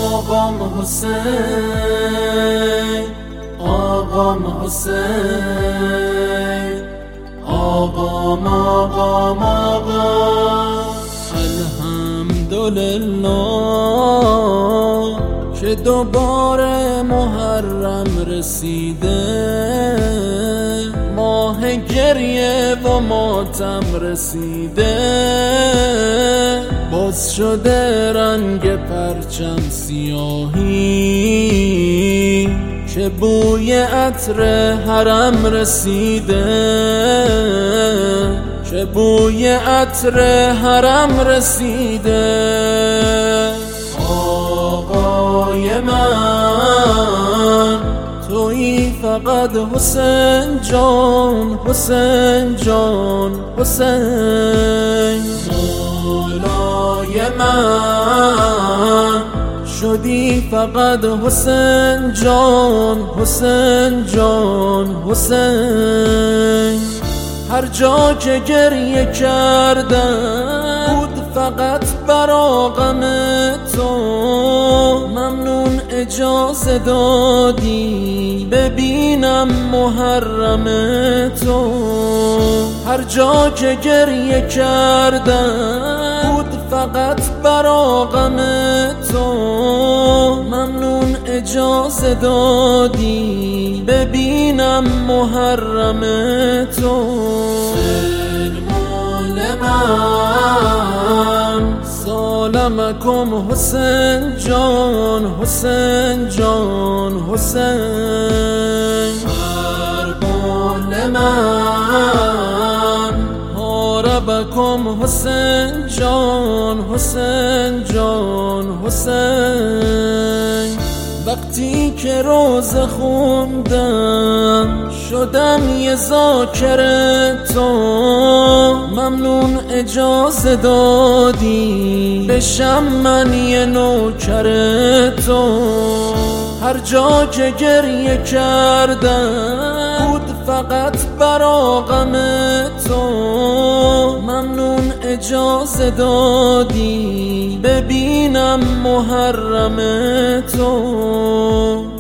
آقام حسین، آقام حسین، آقام آقام آقام. الحمدلله که دوباره محرم رسیده، ماه گریه و ماتم رسیده، باز شده رنگ پرچم سیاهی، که بوی عطر حرم رسیده، که بوی عطر حرم رسیده. آقای من تویی فقط حسین جان، حسین جان، حسین. مولای من شدی فقط حسین جان، حسین جان، حسین. هر جا که گریه کردم بود فقط برا غم تو، ممنون اجازه دادی ببینم محرم تو. هر جا که گریه کردم بود فقط برا غم تو، ممنون اجازه دادی ببینم محرم تو. سلمان من سلامکم حسین جان، حسین جان، حسین. فرمان من حاربکم حسین جان، حسین جان، حسین. وقتی که روزه خوندم شدم یه ذاکر تو، ممنون اجازه دادی بشم من یه نوکر تو. هر جا که گریه کردم بود فقط برا غم تو، ممنون اجازه دادی ببینم محرم تو.